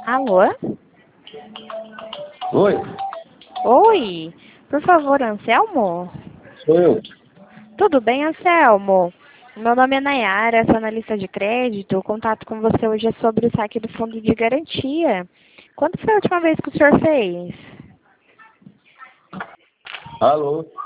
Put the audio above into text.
Alô? Oi, Oi, por favor, Anselmo? sou eu. Tudo bem, Anselmo? Meu nome é Nayara, sou analista de crédito. O contato com você hoje é sobre o saque do fundo de garantia. Quando foi a última vez que o senhor fez? Alô?